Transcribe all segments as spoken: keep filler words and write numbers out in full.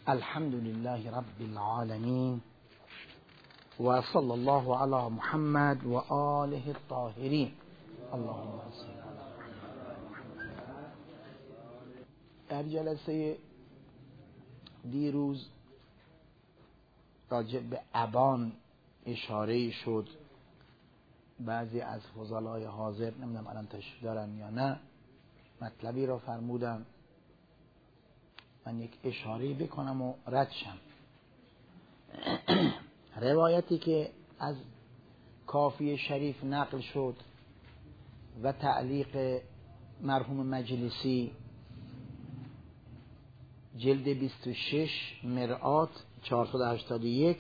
الحمد لله رب العالمين وصلى الله على محمد و آله الطاهرین. اللهم صل علی محمد. در جلسه دیروز راجع به ابان اشاره شد. بعضی از فضلای حاضر، نمیدونم الان تشریف دارن یا نه، مطلبی را فرمودن، من یک اشاره بکنم و رد شم. روایتی که از کافی شریف نقل شد و تعلیق مرحوم مجلسی، جلد بیست و شش مرآت چهارصد و هشتاد و یک،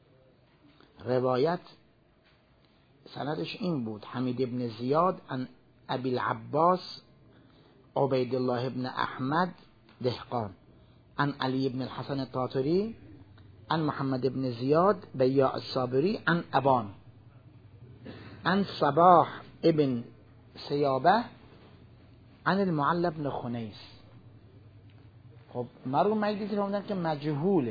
روایت سندش این بود: حمید ابن زیاد عن ابی العباس عبید الله ابن احمد دهقان عن علی ابن الحسن الطاطری عن محمد ابن زیاد بیاع الصابری عن ابان عن صباح ابن سیابه عن المعلى ابن خنیس. خب مرحوم مجلسی فرمودن که مجهوله.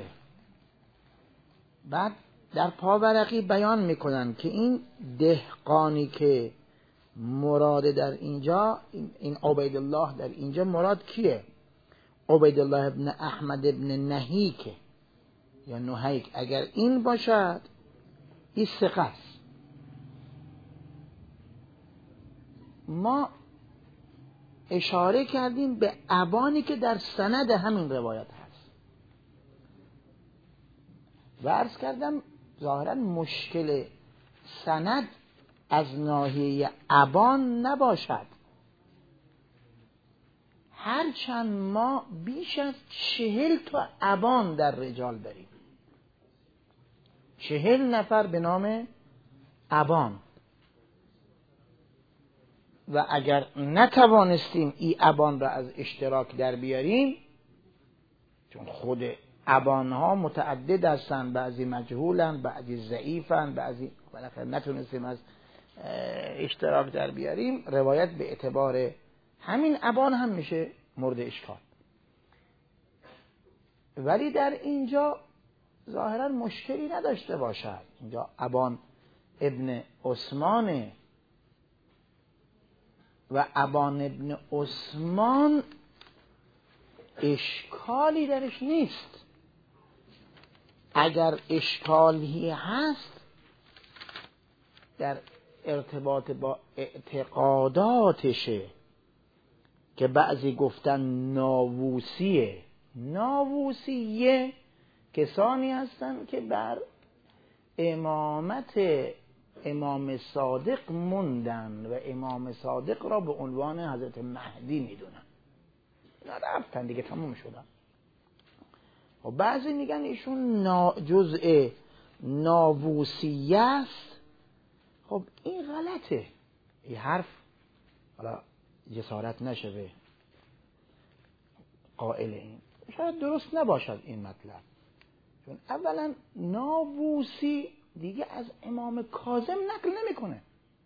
بعد در پاورقی بیان میکنن که این دهقانی که مراد در اینجا، این عبید الله در اینجا مراد کیه؟ عبید الله ابن احمد ابن نهیک یا نهیک. اگر این باشد این ثقه است. ما اشاره کردیم به ابانی که در سند همین روایت هست و عرض کردم ظاهرا مشکل سند از ناحیه ابان نباشد، هرچند ما بیش از چهل تا ابان در رجال داریم، چهل نفر به نام ابان، و اگر نتوانستیم این ابان را از اشتراک در بیاریم، چون خود ابان ها متعدد هستند، بعضی مجهولن، بعضی ضعیفن، بعضی بالاخره نتونستیم از اشتراک در بیاریم، روایت به اعتبار همین ابان هم میشه مورد اشکال. ولی در اینجا ظاهرا مشکلی نداشته باشد. اینجا ابان ابن عثمان و ابان ابن عثمان اشکالی درش نیست. اگر اشکالی هست در ارتباط با اعتقاداتشه که بعضی گفتن ناووسیه. ناووسیه کسانی هستن که بر امامت امام صادق موندن و امام صادق را به عنوان حضرت مهدی میدونن. اینا رفتن دیگه، تموم شدن. و بعضی میگن ایشون نا جزء ناووسیه است. خب این غلطه. این حرف حالا جسارت نشه به قائل این، شاید درست نباشد این مطلب، چون اولا ناووسی دیگه از امام کاظم نقل نمیکنه.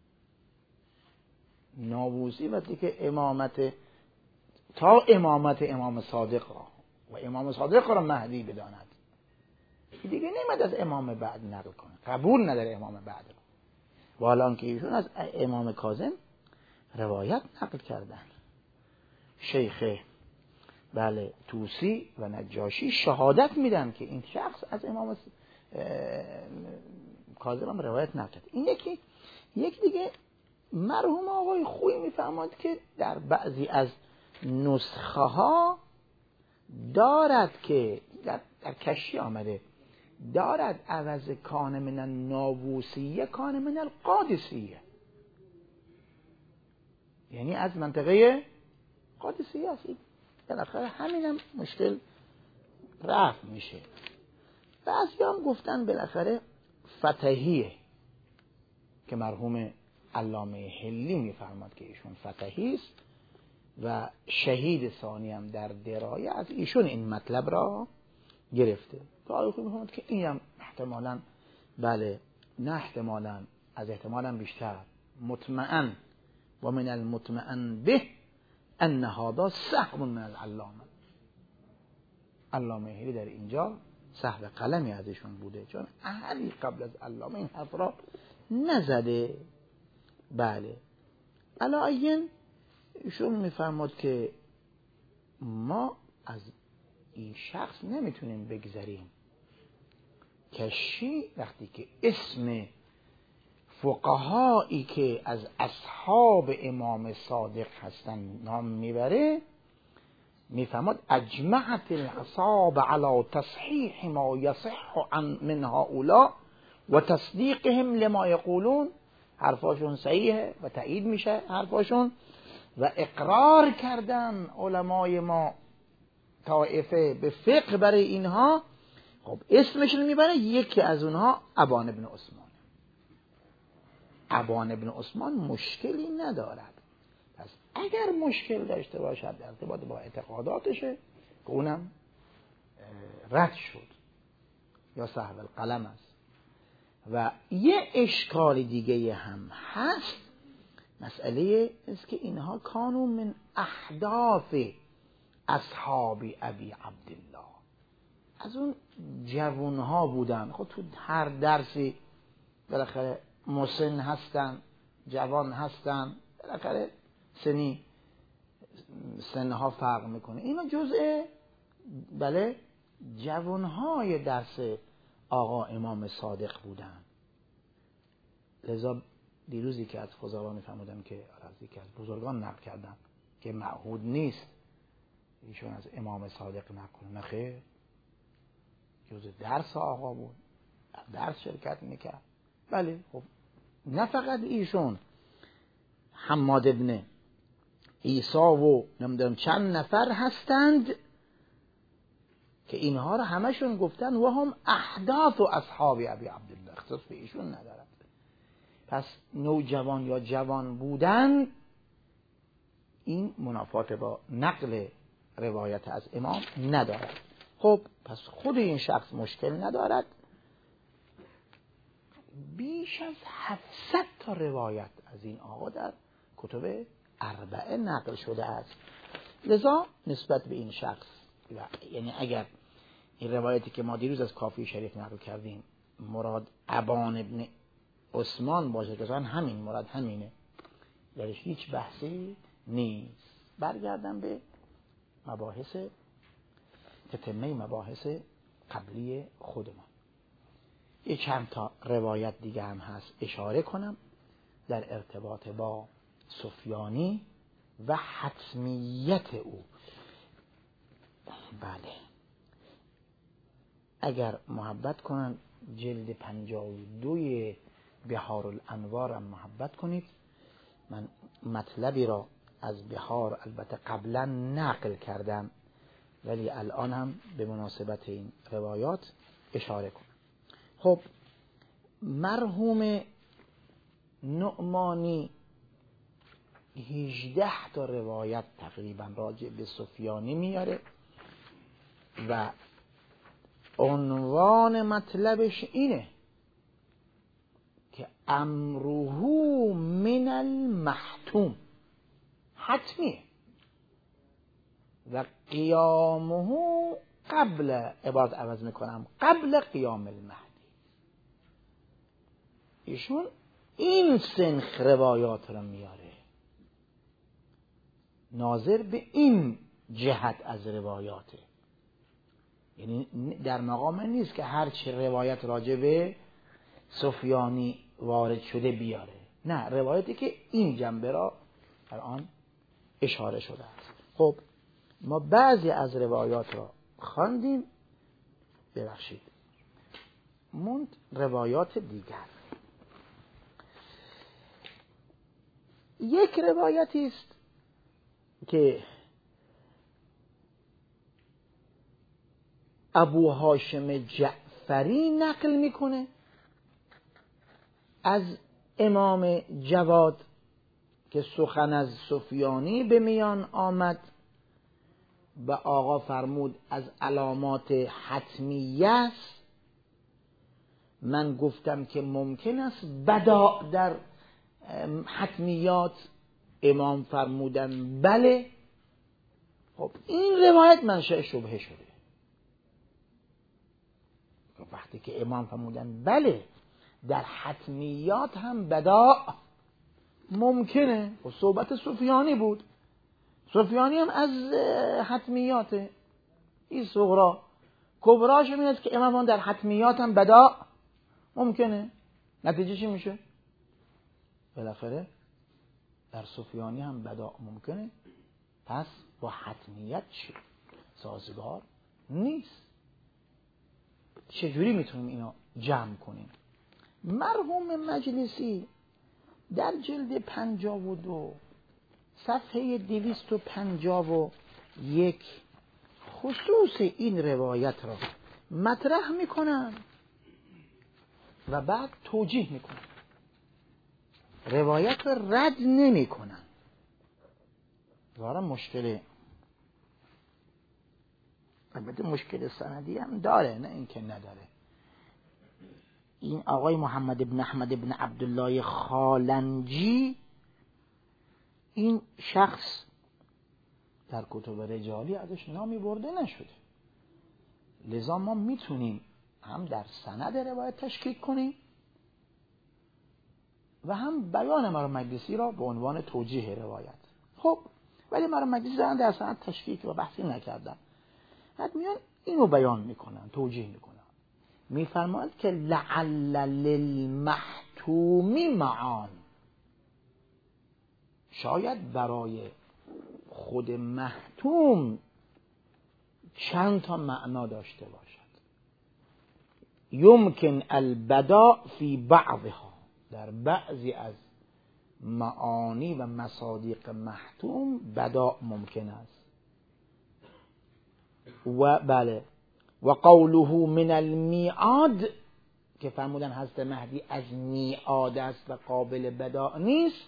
ناووسی وقتی که امامت تا امامت امام صادق را و امام صادق را مهدی بداند، دیگه نمیاد از امام بعد نقل کنه، قبول نداره امام بعد را. و الان که ایشون از امام کاظم روایت نقل کردن، شیخ بله توسی و نجاشی شهادت میدن که این شخص از امام کاظم هم روایت نکرد. این یکی. یک دیگه مرحوم آقای خویی میفرماد که در بعضی از نسخه ها دارد که در, در کشی آمده دارد عوض کان من الناووسیه کان من القادسیه، یعنی از منطقه قادسیه است. بالاخره همینم مشکل رفع میشه. بعضی هم گفتن بالاخره فتحیه که مرحوم علامه حلی میفرماد که ایشون فتحی است و شهید ثانی هم در درایه از ایشون این مطلب را گرفته. که آقای خویی میفرماد که این هم احتمالاً بله نه احتمالاً از احتمالاً بیشتر مطمئن و من المطمئن به ان هذا سهم من العلامه، علامه هیری در اینجا سهو قلمی ازشون بوده، چون احدی قبل از علامه این حرف را نزده. بله، علاوه ایشون میفرماد که ما از این شخص نمیتونیم بگذریم که شی وقتی که اسم فقهایی که از اصحاب امام صادق هستن نام میبره، میفرماد اجمعت الاصحاب علی تصحیح ما یصح عن من هؤلاء و تصدیقهم لما یقولون. حرفاشون صحیحه و تایید میشه حرفاشون، و اقرار کردن علمای ما طائفه به فقه برای اینها. خب اسمشون میبره، یکی از اونها ابان ابن عثمان. ابان ابن عثمان مشکلی ندارد، پس اگر مشکل داشته باشد در ارتباط با اعتقاداتشه که اونم رد شد یا صاحب القلم است. و یه اشکال دیگه هم هست، مسئله است که اینها کانوا من احداث اصحاب ابی عبدالله، از اون جوانها بودن. خب تو هر درسی بالاخره مسن هستن، جوان هستن، بالاخره سنی سنها فرق میکنه. اینا جزء بله جوانهای درس آقا امام صادق بودن. لذا دیروزی که از فضلا میفهمودم که از یکی از بزرگان نقل کردم که معهود نیست ایشون از امام صادق نقل کنه، نه خیر، جزء درس آقا بود، درس شرکت میکرد. بله خب نه فقط ایشون، حماد ابن عیسی و نمیدونم چند نفر هستند که اینها رو همشون گفتن و هم احداث و اصحاب ابی عبدالله، اختصاص به ایشون ندارد. پس نوجوان یا جوان بودن این منافات با نقل روایت از امام ندارد. خب پس خود این شخص مشکل ندارد. بیش از هفتصد تا روایت از این آقا در کتب اربعه نقل شده است. لذا نسبت به این شخص، یعنی اگر این روایتی که ما دیروز از کافی شریف نقل کردیم مراد ابان ابن عثمان باشه که همین مراد همینه، درش هیچ بحثی نیست. برگردم به مباحث تتمه مباحث قبلی خودمان. یه چند تا روایت دیگه هم هست اشاره کنم در ارتباط با سفیانی و حتمیت او. بله اگر محبت کنن جلد پنجاه و دوی بحار الانوار هم محبت کنید. من مطلبی را از بحار البته قبلا نقل کردم ولی الان هم به مناسبت این روایات اشاره کنم. خب مرحوم نعمانی هجده تا روایت تقریبا راجع به سفیانی میاره و عنوان مطلبش اینه که امره من المحتوم، حتمیه، و قیامه قبل، عبارت عوض میکنم، قبل قیام المهدی. ایشون این سنخ روایات رو میاره، ناظر به این جهت از روایاته. یعنی در مقام نیست که هر چه روایت راجع به سفیانی وارد شده بیاره، نه، روایتی که این جنبه را الان اشاره شده است. خب ما بعضی از روایات را خواندیم، ببخشید موند روایات دیگر. یک روایتی است که ابو هاشم جعفری نقل میکنه از امام جواد که سخن از سفیانی به میان آمد و آقا فرمود از علامات حتمیه است. من گفتم که ممکن است بداع در حتمیات، امام فرمودن بله. خب این روایت منشأ شبهه شده. وقتی که امام فرمودن بله در حتمیات هم بداع ممکنه، و صحبت سفیانی بود، سفیانی هم از حتمیاته، این صغرا کبراش این که امام در حتمیات هم بداع ممکنه. نتیجه چی میشه؟ بالاخره در سفیانی هم بداع ممکنه، پس با حتمیت چی؟ سازگار نیست. چجوری میتونیم اینا جمع کنیم؟ مرحوم مجلسی در جلد پنجاه و دو صفحه دویست و پنجاه و یک خصوص این روایت را مطرح میکنن و بعد توجیه میکنن، روایت را رد نمیکنن. ظاهرا مشکل، البته مشکل سندی هم داره، نه اینکه نداره. این آقای محمد ابن احمد ابن عبدالله خالنجی، این شخص در کتب رجالی ازش نامی برده نشده، لذا ما میتونیم هم در سند روایت تشکیک کنیم و هم بیان مرحوم مجلسی را به عنوان توجیه روایت. خب ولی مرحوم مجلسی دارن در سند تشکیک و بحثی نکردن، بعد میان اینو بیان میکنن، توجیه میکنن، میفرماید که لعل للمحتوم معان، شاید برای خود محتوم چند تا معنا داشته باشد. یمکن البداء فی بعضها، در بعضی از معانی و مصادیق محتوم بداء ممکن است. و بله و قوله من المیعاد که فرمودن حضرت مهدی از میعاد است و قابل بداء نیست،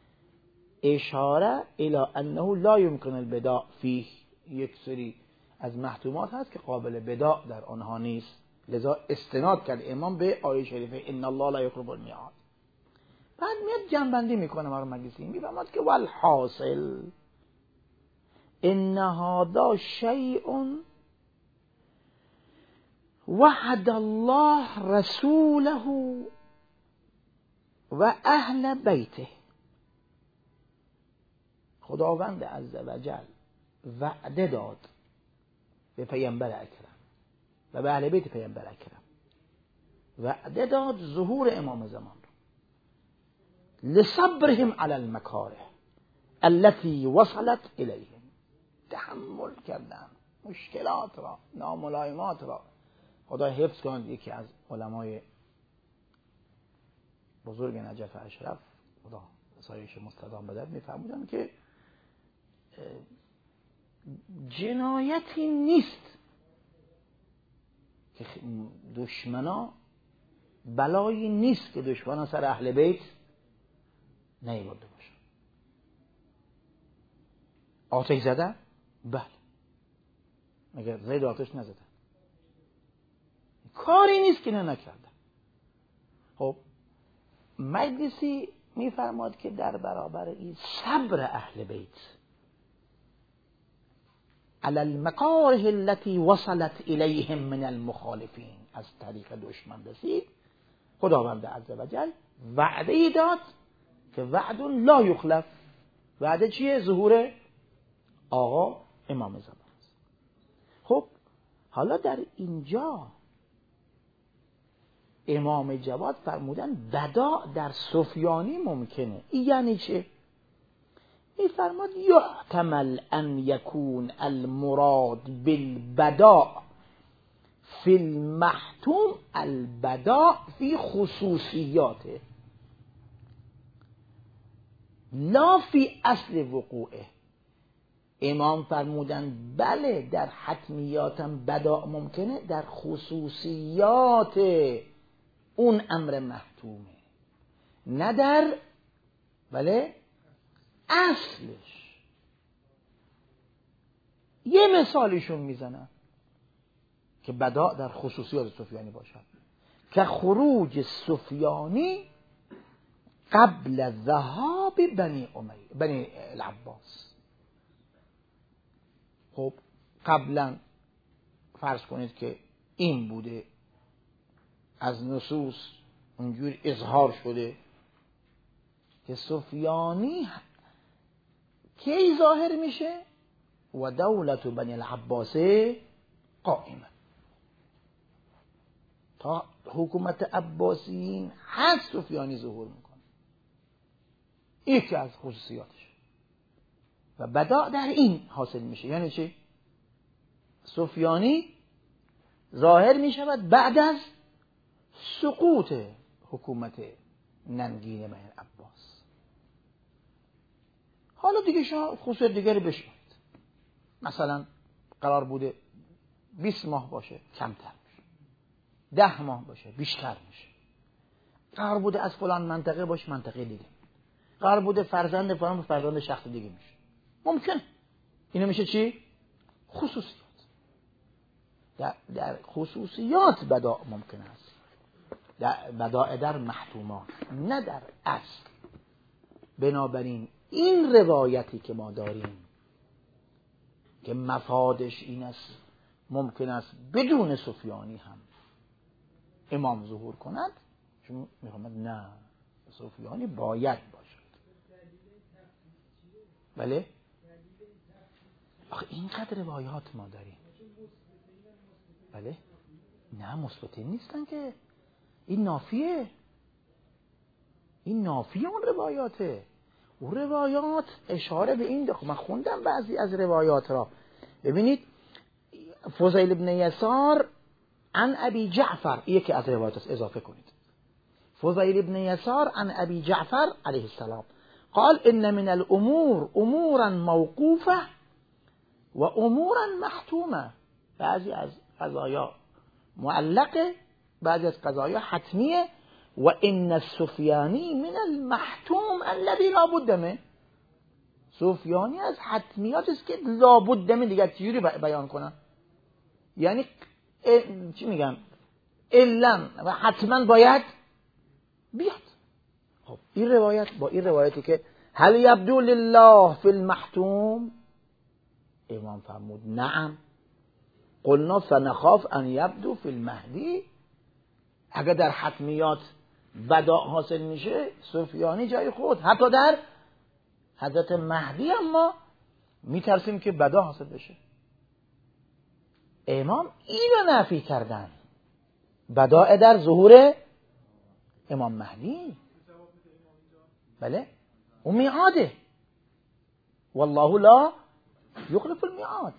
اشاره الی انه لا یمکن البداء فیه، یک سری از محتومات هست که قابل بداء در آنها نیست، لذا استناد کرد امام به آیه شریفه ان الله لا یخلف المیعاد. بعد میاد جنبندی میکنه مرحوم مجلسی، میفهمد که والحاصل ان هذا شیء وعد الله رسوله و اهل بیته، خداوند عزوجل وعده داد به پیامبر اکرم و به اهل بیت پیامبر اکرم، وعده داد ظهور امام زمان لصبرهم علی المکاره التي وصلت الیهم، تحمل کردن مشکلات را، ناملایمات را. خدا حفظ کند. یکی از علمای بزرگ نجف اشرف، خدا سایش مستدام بدد، میفرمودن که جنایتی نیست که دشمنا، بلایی نیست که دشمنا سر اهل بیت نیاورده باشن. آتش زدن؟ بله، مگر زید آتش نزدن؟ کاری نیست که نه نکردن. خب مجلسی میفرماد که در برابر این صبر اهل بیت علی المکاره التي وصلت الیهم من المخالفین، از طریق دشمن رسید، خداوند عزوجل وعده ای داد که وعد لا یخلف. وعده چیه؟ ظهور آقا امام زمان است. خب حالا در اینجا امام جواد فرمودن بداع در سفیانی ممکنه. این یعنی چه؟ میفرماد یحتمل ان یکون المراد بالبداع فی المحتوم البداع فی خصوصیاته لا فی اصل وقوعه. امام فرمودن بله در حتمیاتم بداع ممکنه، در خصوصیات اون امر محتومه، نه در بله اصلش. یه مثالیشون میزنن که بداع در خصوصیات سفیانی باشد، که خروج سفیانی قبل ذهاب بنی امیه بنی العباس. خب قبلا فرض کنید که این بوده از نصوص اونجور اظهار شده که سفیانی کی ظاهر میشه و دولت بنی العباس قائمه. تا حکومت عباسیین هست سفیانی ظهور میکنه، یکی از خصوصیاتش و بدا در این حاصل میشه. یعنی چی؟ سفیانی ظاهر میشود بعد از سقوط حکومت ننگین بنی العباس. حالا دیگه شما خصوصیت دیگری بشمارید. مثلا قرار بوده بیست ماه باشه کمتر میشه، ده ماه باشه بیشتر میشه. قرار بوده از فلان منطقه باشه منطقه دیگه، قرار بوده فرزند فلان فرزند شخص دیگه میشه. ممکن اینو میشه چی؟ خصوصیات. در, در خصوصیات بداع ممکن است، در بداع در محتومات، نه در اصل. بنابراین این روایتی که ما داریم که مفادش این است ممکن است بدون سفیانی هم امام ظهور کند، چون میخوامد نه سفیانی باید باشد. بله آخه اینقدر روایات ما داریم. بله نه مثبتین نیستن که، این نافیه، این نافیه اون روایاته. اون روایات اشاره به این دخل. من خوندم بعضی از روایات را. ببینید فضیل ابن یسار عن ابی جعفر، یکی از روایات است، اضافه کنید. فضیل ابن یسار عن ابی جعفر علیه السلام قال ان من الامور امورا موقوفه و امورا محتومه. بعضی از قضایا معلقه، بعضی از قضایا حتمیه. و ان السفیانی من المحتوم الذي لا بد منه. سفیانی از حتمیات است که لا بد منه. دیگه چجوری بیان کنم؟ یعنی چی میگن؟ الا و حتما باید بیاد. خب این روایت با این روایتی که هل یبدو لله فی المحتوم، امام فرمود نعم قلنا فنخاف ان یبدو فی المهدی. اگر در حتمیات بداع حاصل میشه سفیانی جای خود، حتی در حضرت مهدی هم ما میترسیم که بداع حاصل بشه. امام اینو نفی کردن، بداع در ظهور امام مهدی. بله اون میعاده، والله لا یخلف المیعاد.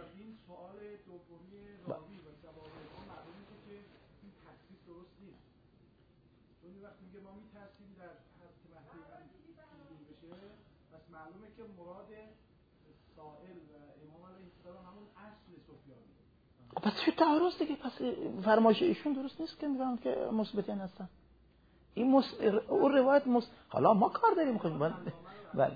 پس چه تعارض دیگه؟ پس فرمایش ایشون درست نیست که میگن که مثبتین هستن. این مس... اون روایت مس... حالا ما کار داریم خود بله بله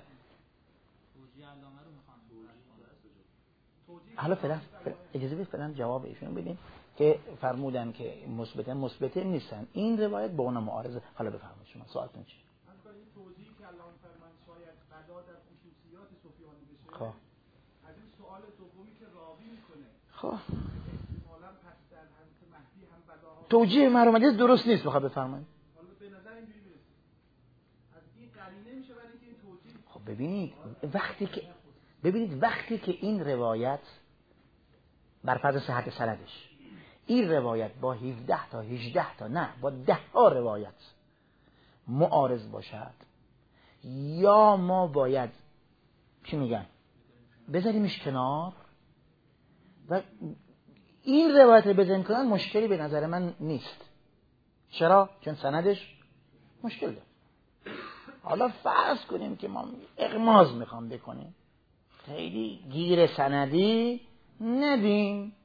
حالا فعلا اجازه بدید فعلا جواب ایشون بدیم که فرمودن که مثبتین مثبتین نیستن. این روایت با اون معارضه. حالا بفرمایید شما سوالتون چیه؟ این توضیحی که الان فرمایید شاید قضا در خصوصیات سفیانی بشه. خب از این سوال دومی که راوی میکنه خب احتمالاً پس در حضرت مهدی هم بداها توجیه مرحومتی درست نیست. بخواد بفرمایید. حالا به نظر اینجوری میرسه از این قرینه میشه برای اینکه این توجیه. خب ببینید وقتی که ببینید وقتی که این روایت بر فرض صحت سندش این روایت با هفده تا هجده تا نه با ده ها روایت معارض باشد، یا ما باید چی میگن بذاریمش کنار و این روایت رو بزنیم کنن، مشکلی به نظر من نیست. چرا؟ چون سندش مشکل داره. حالا فرض کنیم که ما اغماض میخوام بکنیم، خیلی گیر سندی ندیم،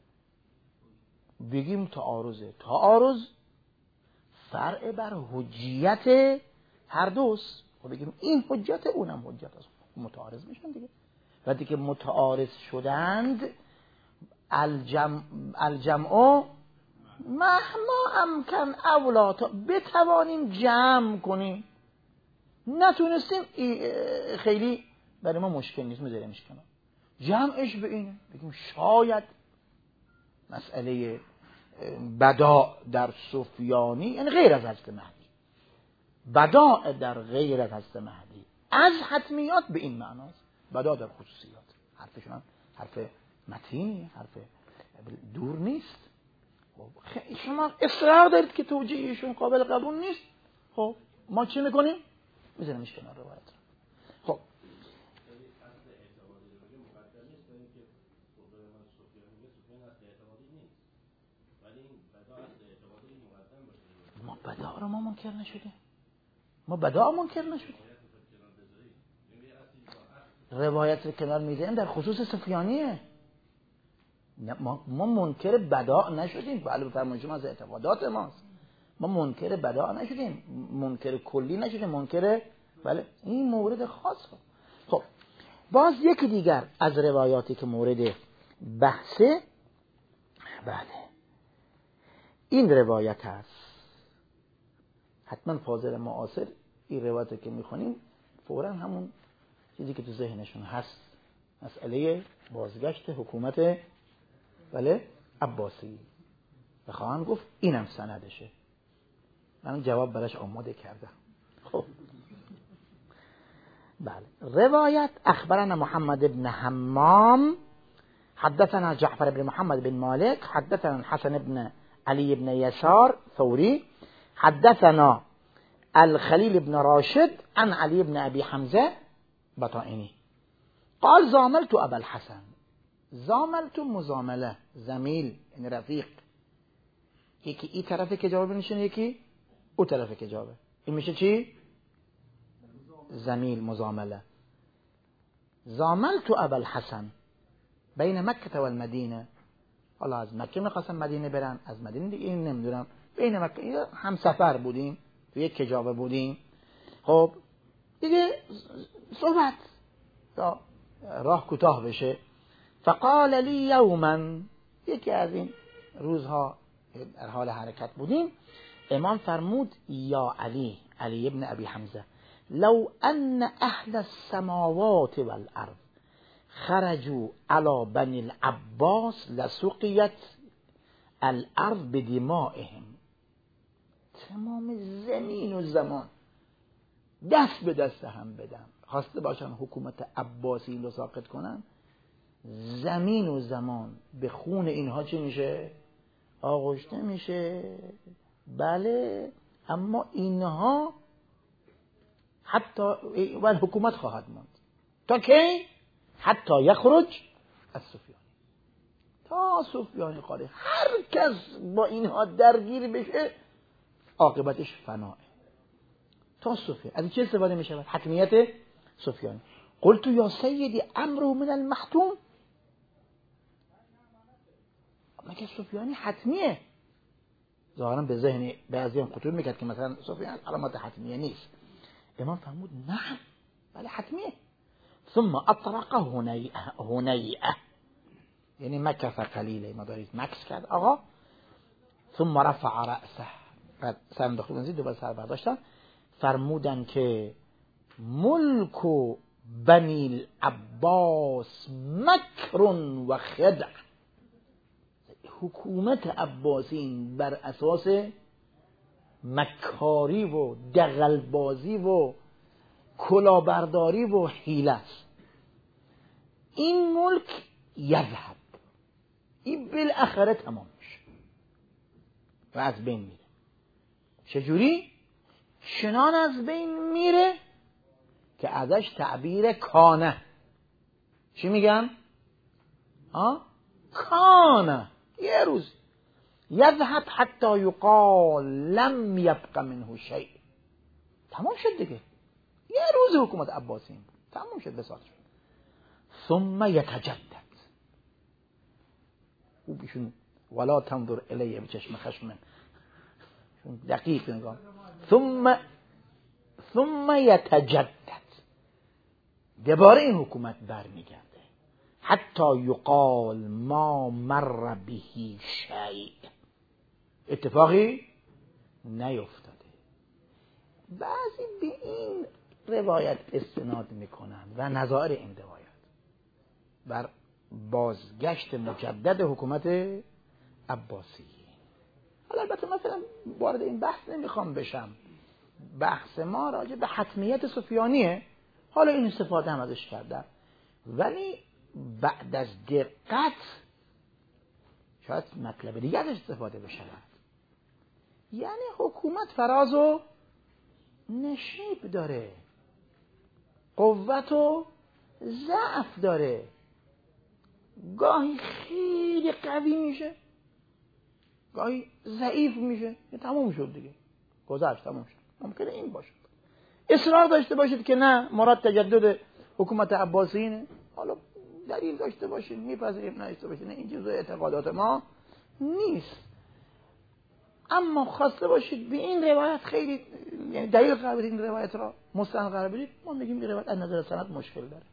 بگیم تعارضه. تعارض فرع بر حجیت هر دوست. و بگیم این حجت اونم حجت است، متعارض میشن دیگه. وقتی که متعارض شدند الجمع الجمع مهما امکن اولا، تا بتوانیم جمع کنیم. نتونستیم خیلی برای ما مشکل نیست، میذاریمش کنار. جمعش به اینه بگیم شاید مسئله بداع در سفیانی، یعنی غیر از حضرت مهدی، بداع در غیر از حضرت مهدی از حتمیات به این معناست، بداع در خصوصیات. حرفشون حرف متینی، حرف دور نیست. خب شما اصرار دارید که توجیهشون قابل قبول نیست، خب ما چی میکنیم؟ میذاریمش کنار روایت. خب ما بداع رو ما منکر نشدیم، ما بداع منکر نشدیم. روایت رو کنار میذاریم در خصوص سفیانیه. ما ما منکر بداع نشدیم. بله بفرمایید، شما از اعتقادات ماست. ما منکر بداع نشدیم، منکر کلی نشدیم، منکر بله این مورد خاص. خب باز یکی دیگر از روایاتی که مورد بحثه، بله این روایت هست. حتما فاضل معاصر این روایت که میخونیم فوراً همون چیزی که تو ذهنشون هست، مسئله بازگشت حکومت بله عباسی، و خواهند گفت اینم سندشه. من جواب براش آماده کردم. خب بله روایت اخبرنا محمد بن حمام حدثنا جعفر بن محمد بن مالك حدثنا حسن بن علي بن يسار ثوري حدثنا الخليل بن راشد عن علي بن أبي حمزة بطائني قال زاملت أبا الحسن. زاملت مزامله، زمیل یعنی رفیق، یکی این طرفه که جواب نشونه، یکی او طرفه که جوابه. این میشه چی؟ زمیل، مزامله. زاملت أبا الحسن بین مکه و المدینه. حالا از مکه میخواستم مدینه برن، از مدینه دیگه این نمیدونم، بین مکه هم سفر بودیم، تو یک کجاوه بودیم. خب دیگه صحبت تا راه کوتاه بشه. فقال لی یوما، یکی از این روزها در حال حرکت بودیم، امام فرمود یا علی، علی ابن ابی حمزه، لو ان اهل السماوات والارض خرجوا على بني العباس لسقيت الارض بدمائهم. تمام زمین و زمان دست به دست هم بدن، خواسته باشن حکومت عباسی رو ساقط کنن، زمین و زمان به خون اینها چی میشه؟ آغشته میشه. بله اما اینها حتی و حکومت خواهد ماند تا کی؟ حتی یخرج از سفیانی، تا سفیانی خارج. هر کس با اینها درگیر بشه عاقبتش فناه. تا سفیان از چه استفاده میشه؟ حتمیت سفیانی. قلت یا سیدی امره من المحتوم، مگه سفیانی حتمیه؟ ظاهرا به ذهن بعضی هم خطور میکرد که مثلا سفیان علامت حتمیه نیست. امام فرمود نه بله حتمیه. ثم اطرق هنیئه، هنیئه یعنی مکث قلیله، ما دارید مکث کرد آقا. ثم رفع رأسه، سر انداخت بنزید، دوباره سر برداشتن. فرمودن که ملک بنی العباس مکر و خدع، حکومت عباسین بر اساس مکاری و دغلبازی و کلاهبرداری و حیله است. این ملک یذهب، این بالاخره تمام میشه و از بین میره. چجوری؟ چنان از بین میره که ازش تعبیر کانه، چی میگن؟ آه؟ کانه، یه روز یذهب حتی یقال لم یبق منه شیء، تمام شد دیگه. یه روز حکومت عباسیین بود، تمام شد، بساط شد. ثم یتجدد، او بیشون ولا تنظر الیه به چشم خشم، دقیق نگاه. ثم ثم یتجدد، دوباره این حکومت برمیگرده. حتی یقال ما مر به شیء، اتفاقی نیفتاده. بعضی به این روایت استناد میکنن و نظائر این روایت بر بازگشت مجدد حکومت عباسی. حالا البته مثلا وارد این بحث نمیخوام بشم، بحث ما راجع به حتمیت سفیانیه، حالا این استفاده هم ازش کردم، ولی بعد از دقت شاید مطلب دیگه ازش استفاده بشود. یعنی حکومت فراز و نشیب داره، قوت و ضعف داره، گاهی خیلی قوی میشه، گاهی ضعیف میشه، یه تموم شد دیگه، گذشت، تموم شد. ممکنه این باشه اصرار داشته باشید که نه مراد تجدد حکومت عباسیینه، حالا دلیل داشته باشید میپذیریم، نداشته باشید نه، این جزء اعتقادات ما نیست. اما خواسته باشید به این روایت خیلی، یعنی دلیل قرار بدید این روایت را مستند قرار بدید، ما میگیم این روایت از نظر سند مشکل داره.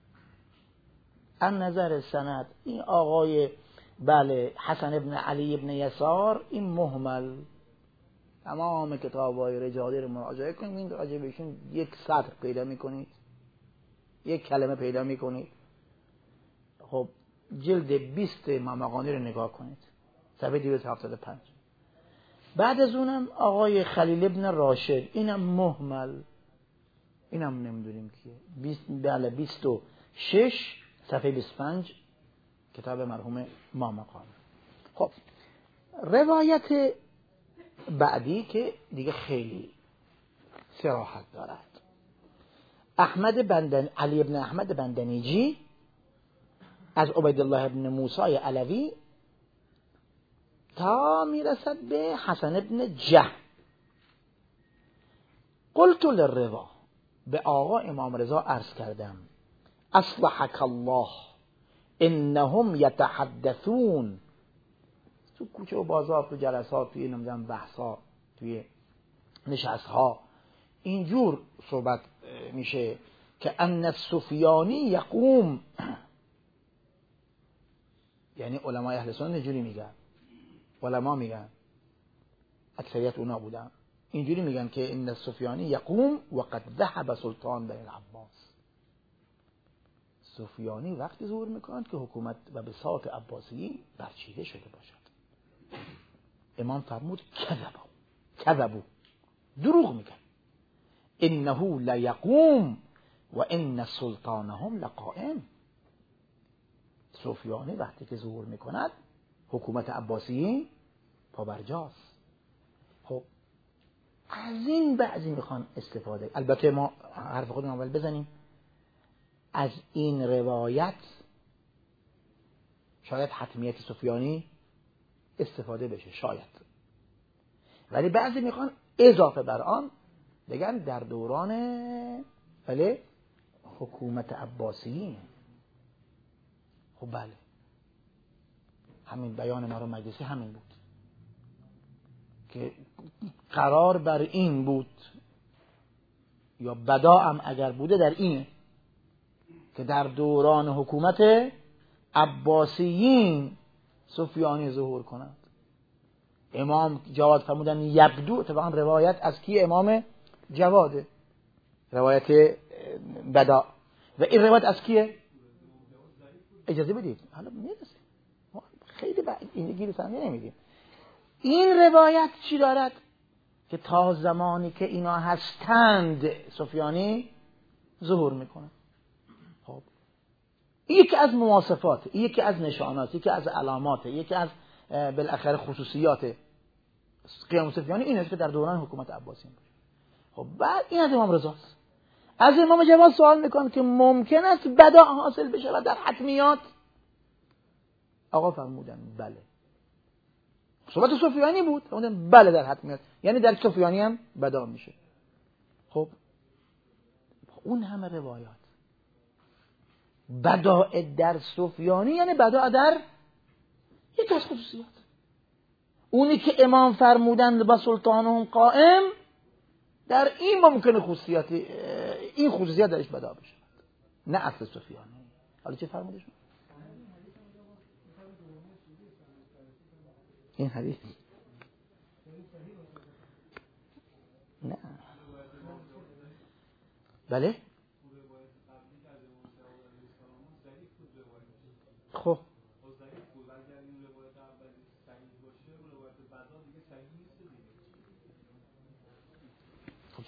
از نظر سند این آقای بله حسن ابن علی ابن یسار این مهمل، تمام کتاب‌های رجالی رو مراجعه کنید، این راجع بهشون یک سطر پیدا میکنید، یک کلمه پیدا میکنید. خب جلد بیست ممقانی رو نگاه کنید، صفحه دویست و هفتاد و پنج. بعد از اونم آقای خلیل ابن راشد، اینم مهمل، اینم نمیدونیم کیه، بیست بله بیست و شش صفحه بیست و پنج کتاب مرحوم مامقان. خب روایت بعدی که دیگه خیلی صراحت دارد، احمد بندن علی ابن احمد بندنیجی از عبیدالله ابن موسی علوی تا میرسد به حسن ابن جه. قلت للرضا، به آقا امام رضا عرض کردم، اصلحک الله انهم یتحدثون، تو کوچه و بازار، تو جلسات، توی نمیدونم بحثا، توی نشستها اینجور صحبت میشه که ان السفیانی یقوم، یعنی علمای اهل سنت اینجوری میگن، علما میگن، اکثریت اونا بودن اینجوری میگن که ان السفیانی یقوم وقد ذهب سلطان بنی العباس، سفیانی وقتی ظهور میکنند که حکومت و بساط عباسی برچیده شده باشد. امام فرمود کذبوا کذبوا، دروغ میگن، انه لیقوم و ان سلطانهم لقائم، سفیانی وقتی که ظهور میکند حکومت عباسی پابرجاست. خب از این بعضی میخوان استفاده، البته ما حرف خودمون اول بزنیم، از این روایت شاید حتمیت سفیانی استفاده بشه، شاید، ولی بعضی میخوان اضافه بر آن بگن در دوران بله حکومت عباسیین. خب بله همین بیان ما رو مجلسی همین بود که قرار بر این بود، یا بدا هم اگر بوده در اینه که در دوران حکومت عباسیین سفیانی ظهور کنند. امام جواد فرمودن یبدو، طبعا روایت از کی؟ امام جواده، روایت بدا، و این روایت از کیه؟ اجازه بدید حالا میرسیم، خیلی با این گیر سنگه نمیدیم. این روایت چی دارد؟ که تا زمانی که اینا هستند سفیانی ظهور میکنه. خب یکی از مواصفات، یکی از نشانات، یکی از علامات، یکی از بالاخره خصوصیات قیام سفیانی این است که در دوران حکومت عباسیین باشه. خب بعد این از امام رضاست. از امام جواد سوال میکنه که ممکن است بدا حاصل بشه و در حتمیات؟ آقا فرمودن بله. صحبت سفیانی بود، فرمودن بله در حتمیات، یعنی در سفیانی هم بدا میشه. خب اون همه روایات بداء در سفیانی یعنی بداء در یک از خصوصیات، اونی که امام فرمودن با سلطانهم قائم، در این ممکنه خصوصیات این خصوصیات درش بداء بشه، نه اصل سفیانی. حالا چه فرمودش؟ این حدیث نه بله خب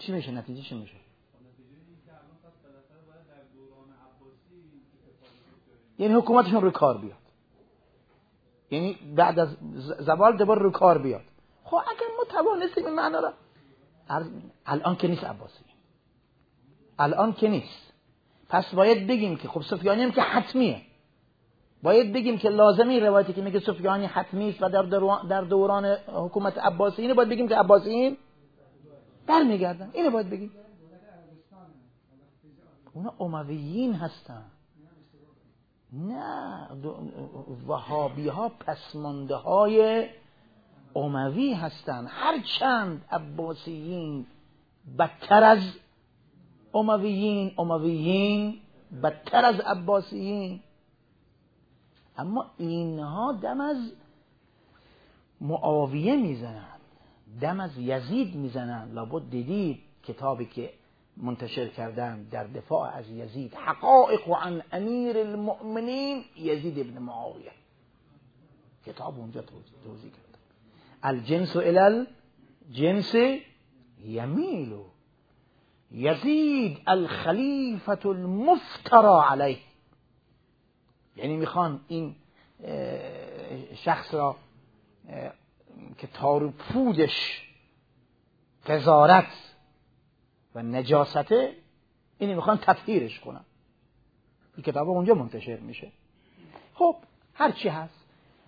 چی میشه؟ نتیجه چی میشه؟ یعنی حکومتشون رو کار بیاد، یعنی بعد از زوال دوباره رو کار بیاد. خب اگر ما توانستیم این معنا را الان که نیست عباسی، الان که نیست، پس باید بگیم که خب سفیانی هم که حتمیه، باید بگیم که لازمی روایتی که میگه سفیانی حتمی است و در دوران در دوران حکومت عباسیین باید بگیم که عباسیین برمیگردن. اینو باید بگیم. اونا امویین هستن. نه، وهابی ها پسمانده های اموی هستن. هرچند عباسیین بدتر از امویین، امویین بدتر از عباسیین، اما اینها دم از معاویه میزنن، دم از یزید میزنن. لابد دیدید کتابی که منتشر کردن در دفاع از یزید، حقائق عن امیر المؤمنین یزید ابن معاویه، کتاب اونجا توضیح کرد. الجنس الی الجنس یمیل، یزید الخلیفة المفترى علیه، یعنی میخوان این شخص را که تار و پودش قذارت و نجاسته، اینی میخوان تطهیرش کنن. این کتاب اونجا منتشر میشه. خب هر چی هست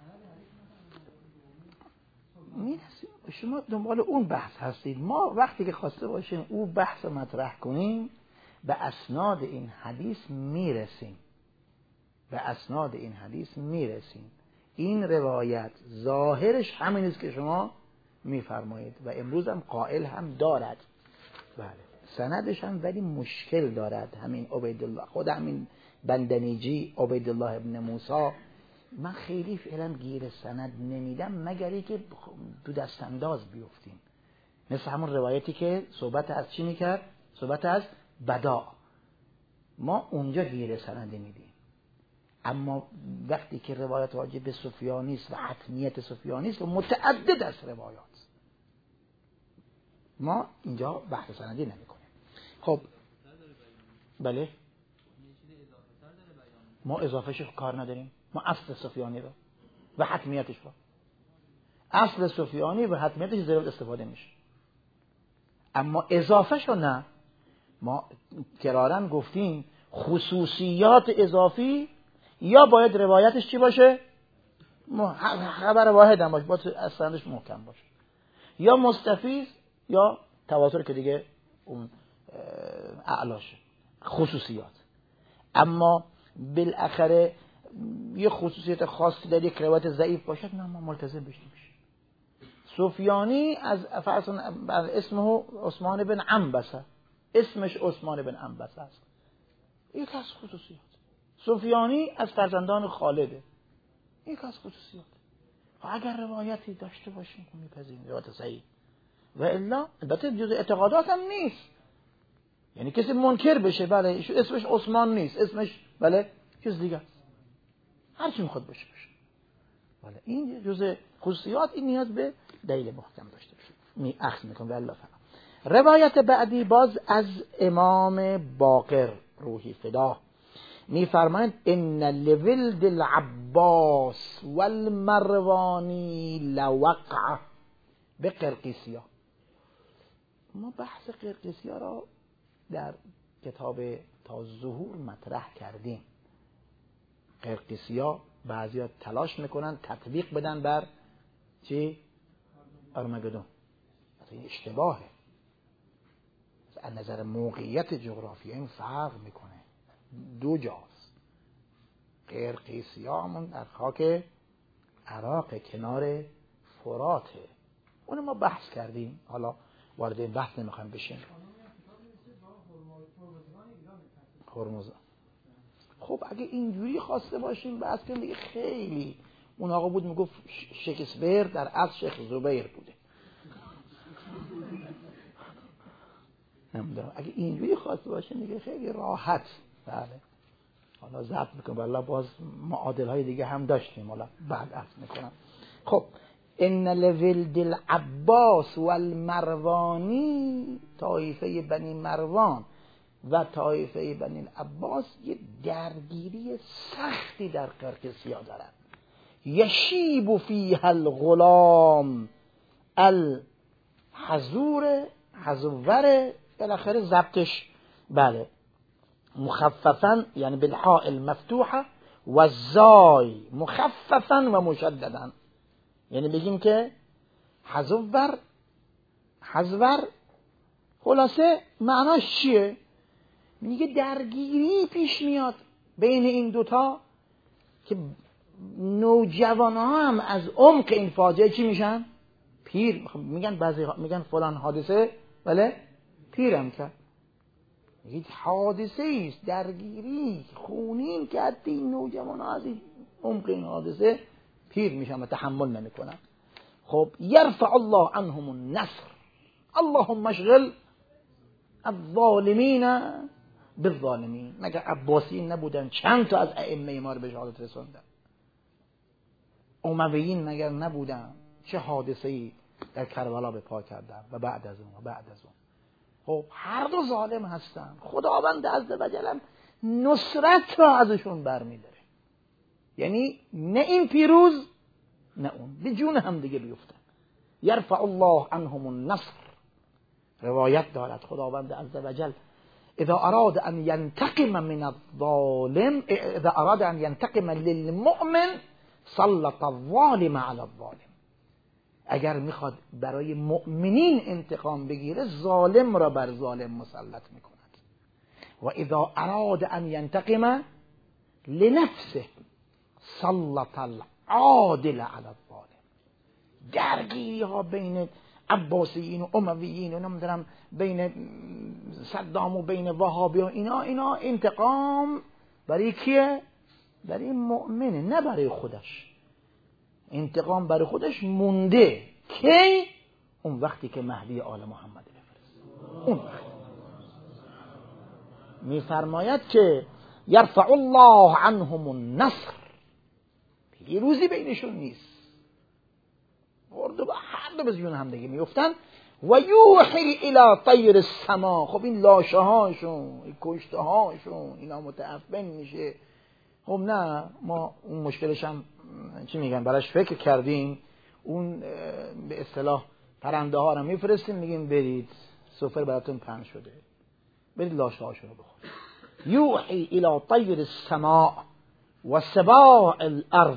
میرسیم، شما دنبال اون بحث هستید. ما وقتی که خواسته باشیم اون بحث مطرح کنیم به اسناد این حدیث میرسیم، به اسناد این حدیث میرسیم. این روایت ظاهرش همین است که شما میفرمایید و امروز هم قائل هم دارد. بله، سندش هم ولی مشکل دارد. همین عبیدالله، خود همین بندنیجی عبیدالله ابن موسی، من خیلی فعلا گیر سند نمیدم مگری که دو دست انداز بیفتیم، مثل همون روایتی که صحبت از چی میکرد؟ صحبت از بدا. ما اونجا گیر سند میدیم، اما وقتی که روایت واجب به سفیانی است و حتمیت سفیانی است و متعدد از روایات، ما اینجا بحث سندی نمی کنیم. خب بله، ما اضافهش کار نداریم، ما اصل سفیانی رو و حتمیتش رو، اصل سفیانی و حتمیتش زیاد استفاده میشه، اما اضافهش رو نه. ما کرارن گفتیم خصوصیات اضافی یا باید روایتش چی باشه؟ خبر واحد هم باشه، باید اسندش محکم باشه، یا مستفیض یا تواتر که دیگه اون اعلاشه خصوصیات. اما بالاخره یه خصوصیت خاصی در یک روایت ضعیف باشد، نه ما ملتزم بشیم. سفیانی از فرض اسمه عثمان بن عنبسه، اسمش عثمان بن عنبسه است، یک از خصوصیات. سفیانی از فرزندان خالده، یک از خصوصیات. و اگر روایتی داشته باشیم که میپذیریم روایت صحیح، و الا البته جز اعتقادات هم نیست، یعنی کسی منکر بشه بله اسمش عثمان نیست، اسمش بله چیز دیگه است، هر چی میخواد باشه باشه، بله این جز خصوصیات، این نیاز به دلیل محکم داشته باشه. می اخذ میکنم والله فهم. روایت بعدی باز از امام باقر روحی فدا میفرمایند ان لولد العباس والمروانی لوقع بقرقیسیا. ما بحث قرقیسیا را در کتاب تا ظهور مطرح کردیم. قرقیسیا بعضیا تلاش میکنن تطبیق بدن بر چی؟ ارمگدون. این اشتباهه. از نظر موقعیت جغرافیایی این فرق میکنه. دو جاست. قرقیسیا همون در خاک عراق کنار فراته. اون ما بحث کردیم، حالا وارد این بحث نمیخوایم بشیم. هرمزگان. خب اگه اینجوری خواسته باشیم بحث کنیم دیگه خیلی. اون آقا بود میگفت شکسپیر در اصل شیخ زبیر بوده. نمیدونم اگه اینجوری خواسته باشیم دیگه خیلی راحت. بله. حالا ضبط میکنم والله باز معادل های دیگه هم داشتیم، حالا بعد عرض میکنم. خب ان لولد العباس و المروانی، طایفه بنی مروان و طایفه بنی العباس یه درگیری سختی در قرقسیا دارن. یشیب فیها الغلام الحزور حزور، بالاخره ضبطش بله مخففا یعنی بالحاء المفتوحه و زای مخففا و مشددا، یعنی بگیم که حزور حزور خلاصه معناش چیه؟ میگه درگیری پیش میاد بین این دوتا که نوجوان ها هم از عمق این فاجعه چی میشن؟ پیر. میگن بعضی میگن فلان حادثه بله پیرم کرد. میگه حادثه است، درگیری خونین که حتی این نوجوان ها از این عمق این حادثه پیر میشن و تحمل نمیکنن. خب یرفع الله عنهم النصر اللهم اشغل الظالمین بالظالمین. مگر عباسیین نبودن چند تا از ائمه ما رو به شهادت رسوندن؟ امویین مگر نبودن چه حادثه‌ای در کربلا به پا کردن و بعد از اون و بعد از اون. خب هر دو ظالم هستن، خداوند عزوجل نصرت را ازشون برمی‌داره، یعنی نه این پیروز نه اون، به جون هم دیگه بیفتن. یرفع الله عنهم النصر. روایت دارد خداوند عزوجل اذا اراد ان ينتقم من الظالم، اذا اراد ان ينتقم للمؤمن سلط الظالم على الظالم. اگر میخواد برای مؤمنین انتقام بگیره ظالم را بر ظالم مسلط میکند. و اذا اراد ان ينتقم لنفسه سلط العادل على الظالم. درگیری ها بین عباسیین و امویین و نمیدونم بین صدام و بین وهابی و اینا اینا انتقام برای کیه؟ برای مؤمنه، نه برای خودش. انتقام برای خودش مونده کی؟ اون وقتی که مهدی آل محمد بفرست. اون وقت میفرماید که یرفع الله عنهم النصر، پیروزی بینشون نیست، اردو با هر دو به جون هم دیگه میفتن. و یوحی الی طیر السما. خب این لاشه هاشون این کشته هاشون اینا متعفن میشه. خب نه ما اون مشکلش هم چی میگن براش فکر کردیم، اون به اصطلاح پرنده ها رو میفرستیم میگیم برید سفره براتون پهن شده، برید لاشه هاشون رو بخورید. یوحی الی طیر السما و سباع الارض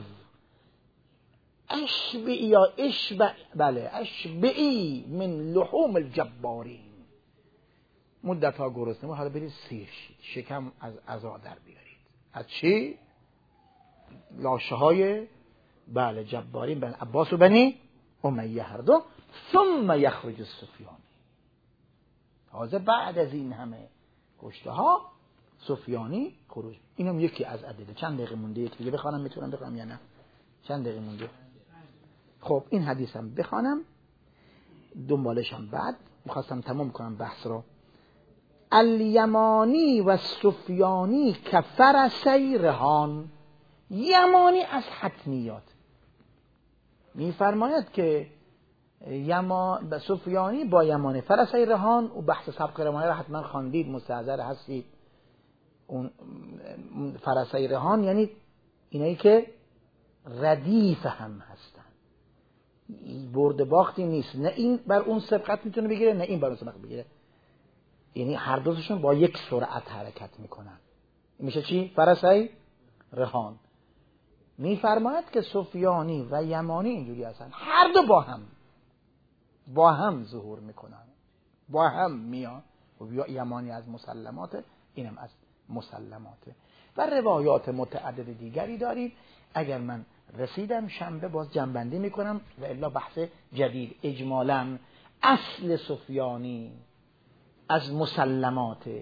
اشبعی یا اشبع بله اشبعی من لحوم الجبارین. مدت ها گرسنه، حالا برید سیر شید، شکم از عزا در بیارید. از چی؟ لاشه های بله جبارین بن عباس و بنی امیه هر دو. ثم یخرج السفیانی. تازه بعد از این همه کشته ها سفیانی خروج. اینم یکی از ادله. چند دقیقه مونده، یکی دیگه بخوانم میتونم بخونم یا نه؟ چند دقیقه مونده؟ خب این حدیثم بخوانم دنبالش هم بعد میخواستم تمام کنم بحث رو. الیمانی و سفیانی کفرسی رهان. یمانی از حتمیات میفرماید که یما سفیانی با یمانی فرسی رهان. و بحث سبق رمایه را حتما خواندید، مستحضر هستید. اون فرسی رهان یعنی اینایی که ردیف هم هستن، برد باختی نیست، نه این بر اون سبقت میتونه بگیره نه این بر اون سبقت بگیره، یعنی هر دوشون با یک سرعت حرکت میکنن. میشه چی؟ فرسی رهان. میفرماید که سفیانی و یمانی اینجوری هستن، هر دو با هم با هم ظهور میکنن، با هم میان. و یمانی از مسلماته، اینم از مسلماته. و روایات متعدد دیگری داریم. اگر من رسیدم شنبه باز جنبندی میکنم و الا بحث جدید. اجمالاً اصل سفیانی از مسلماته،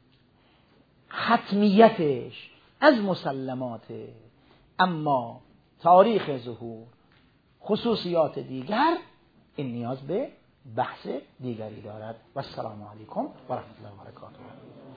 حتمیتش از مسلماته، اما تاریخ ظهور خصوصیات دیگر این نیاز به بحث دیگری دارد. و السلام علیکم و رحمت الله و برکاته.